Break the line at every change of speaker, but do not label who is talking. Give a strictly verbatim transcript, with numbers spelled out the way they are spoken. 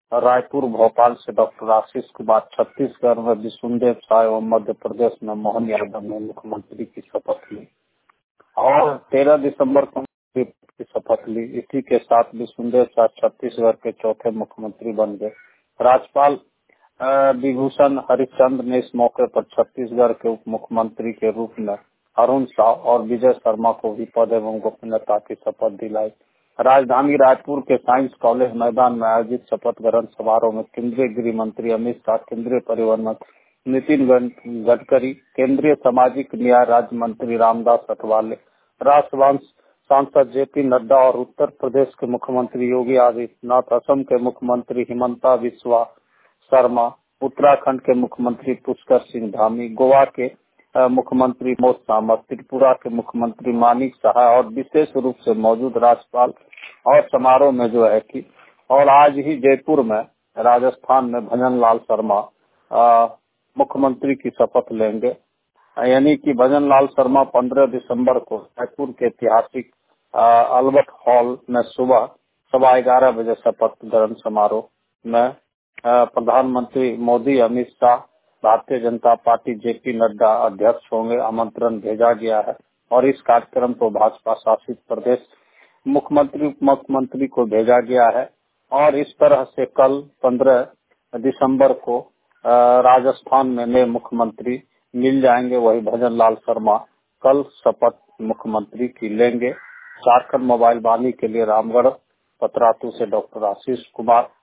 रायपुर भोपाल से डॉक्टर आशीष कुमार, छत्तीसगढ़ में विष्णुदेव साय और मध्य प्रदेश में मोहन यादव ने मुख्यमंत्री की शपथ ली और तेरह दिसंबर को की शपथ ली। इसी के साथ विष्णुदेव साय छत्तीसगढ़ के चौथे मुख्यमंत्री बन गए। राज्यपाल विभूषण हरिचंद ने इस मौके पर छत्तीसगढ़ के उप मुख्यमंत्री के रूप में अरुण साव और विजय शर्मा को भी पद एवं गोपनीयता की शपथ दिलाई। राजधानी रायपुर के साइंस कॉलेज मैदान में आयोजित शपथ ग्रहण समारोह में केंद्रीय गृह मंत्री अमित शाह, केंद्रीय परिवहन मंत्री नितिन गडकरी, केंद्रीय सामाजिक न्याय राज्य मंत्री रामदास अठवाले, राष्ट्रवाद सांसद जेपी नड्डा और उत्तर प्रदेश के मुख्यमंत्री योगी आदित्यनाथ, असम के मुख्यमंत्री हिमंता बिस्वा शर्मा, उत्तराखंड के मुख्यमंत्री पुष्कर सिंह धामी, गोवा के मुख्यमंत्री मोद सामंत, त्रिपुरा के मुख्यमंत्री मानिक सहाय और विशेष रूप से मौजूद राज्यपाल और समारोह में जो है कि और आज ही जयपुर में राजस्थान में भजन लाल शर्मा मुख्यमंत्री की शपथ लेंगे। यानी कि भजन लाल शर्मा पंद्रह दिसंबर को जयपुर के ऐतिहासिक अल्बर्ट हॉल में सुबह सवा ग्यारह बजे शपथ ग्रहण समारोह में प्रधानमंत्री मोदी, अमित शाह, भारतीय जनता पार्टी जेपी नड्डा अध्यक्ष होंगे। आमंत्रण भेजा गया है और इस कार्यक्रम को भाजपा शासित प्रदेश मुख्यमंत्री उप मुख्यमंत्री को भेजा गया है और इस तरह से कल पंद्रह दिसंबर को राजस्थान में नए मुख्यमंत्री मिल जाएंगे। वही भजन लाल शर्मा कल शपथ मुख्यमंत्री की लेंगे। झारखंड मोबाइल वाणी के लिए रामगढ़ पतरातू से डॉक्टर आशीष कुमार।